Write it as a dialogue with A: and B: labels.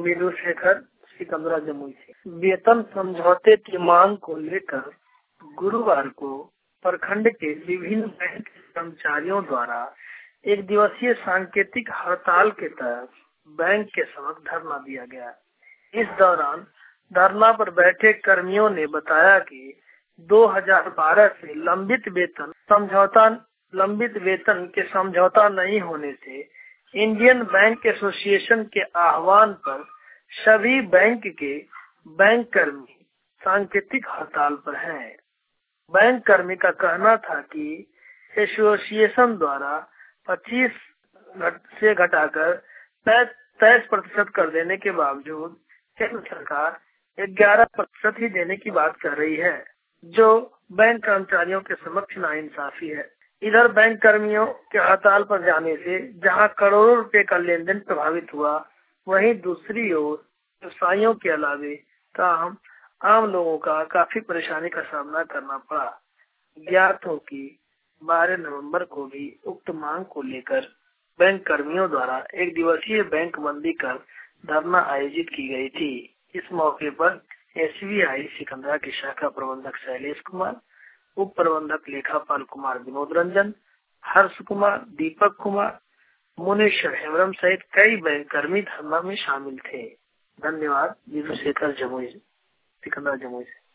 A: मीनू शेखर सिकंदरा जमुई से। वेतन समझौते की मांग को लेकर गुरुवार को प्रखंड के विभिन्न बैंक कर्मचारियों द्वारा एक दिवसीय सांकेतिक हड़ताल के तहत बैंक के समक्ष धरना दिया गया। इस दौरान धरना पर बैठे कर्मियों ने बताया कि 2012 से लंबित वेतन के समझौता नहीं होने से इंडियन बैंक एसोसिएशन के आह्वान पर सभी बैंक के बैंक कर्मी सांकेतिक हड़ताल पर हैं। बैंक कर्मी का कहना था कि एसोसिएशन द्वारा 25 से घटाकर 23% कर देने के बावजूद केंद्र सरकार 11% ही देने की बात कर रही है, जो बैंक कर्मचारियों के समक्ष नाइंसाफी है। इधर बैंक कर्मियों के हड़ताल पर जाने से जहां करोड़ों रुपए का लेन देन प्रभावित हुआ, वहीं दूसरी ओर व्यवसायियों के अलावे आम लोगों का काफी परेशानी का सामना करना पड़ा। ज्ञात हो कि 12 नवंबर को भी उक्त मांग को लेकर बैंक कर्मियों द्वारा एक दिवसीय बैंक बंदी कर धरना आयोजित की गई थी। इस मौके पर एसबीआई सिकंदरा की शाखा प्रबंधक शैलेश कुमार, उप प्रबंधक लेखापाल कुमार विनोद रंजन, हर्ष कुमार, दीपक कुमार, मुनेश्वर हेमरम सहित कई बैंक कर्मी धरना में शामिल थे। धन्यवाद। मीनू शेखर जमुई, सिकंदरा जमुई से।